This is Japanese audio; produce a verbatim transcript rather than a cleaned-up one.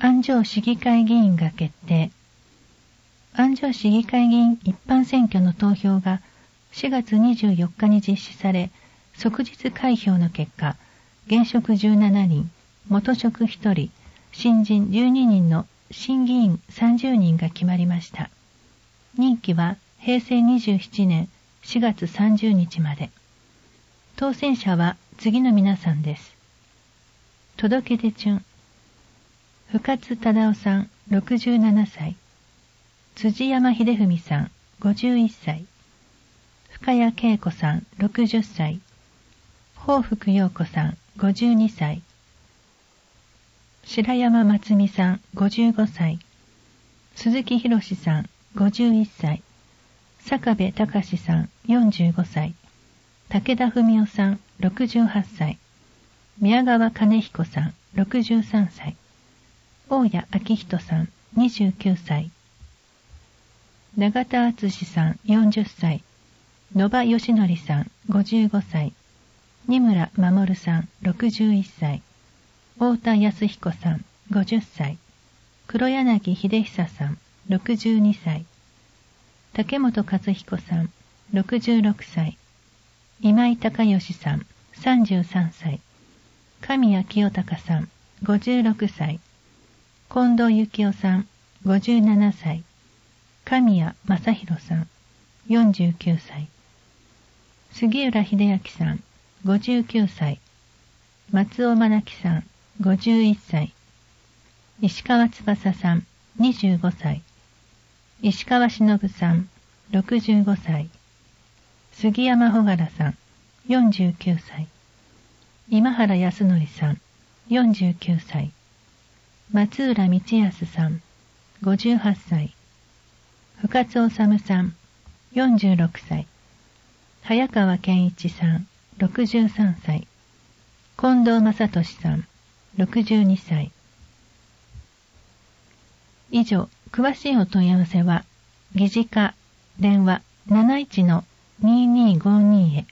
安城市議会議員が決定。安城市議会議員一般選挙の投票がしがつにじゅうよっかに実施され、即日開票の結果、現職じゅうななにん、元職ひとり、新人じゅうににんの新議員さんじゅうにんが決まりました。任期はへいせいにじゅうななねんしがつさんじゅうにちまで。当選者は次の皆さんです。届出順。深津忠夫さんろくじゅうななさい。辻山秀文さんごじゅういっさい。深谷恵子さんろくじゅっさい。宝福陽子さんごじゅうにさい。白山松美さんごじゅうごさい。鈴木博さんごじゅういっさい。坂部隆さんよんじゅうごさい。武田文夫さんろくじゅうはっさい。宮川兼彦さんろくじゅうさんさい。大谷昭人さんにじゅうきゅうさい。永田敦さんよんじゅっさい。野場義則さんごじゅうごさい。二村守さんろくじゅういっさい。太田康彦さんごじゅっさい。黒柳秀久さんろくじゅうにさい。竹本和彦さんろくじゅうろくさい。今井隆義さんさんじゅうさんさい。神谷清隆さんごじゅうろくさい。近藤幸雄さんごじゅうななさい。神谷正弘さんよんじゅうきゅうさい。杉浦秀明さんごじゅうきゅうさい。松尾真樹さんごじゅういっさい。石川翼さんにじゅうごさい。石川忍さんろくじゅうごさい。杉山穂原さんよんじゅうきゅうさい。今原康則さんよんじゅうきゅうさい。松浦道康さんごじゅうはっさい。深津治さんよんじゅうろくさい。早川健一さんろくじゅうさんさい。近藤正俊さんろくじゅうにさい。以上、詳しいお問い合わせは議事課電話 なないちのにーにーごにー へ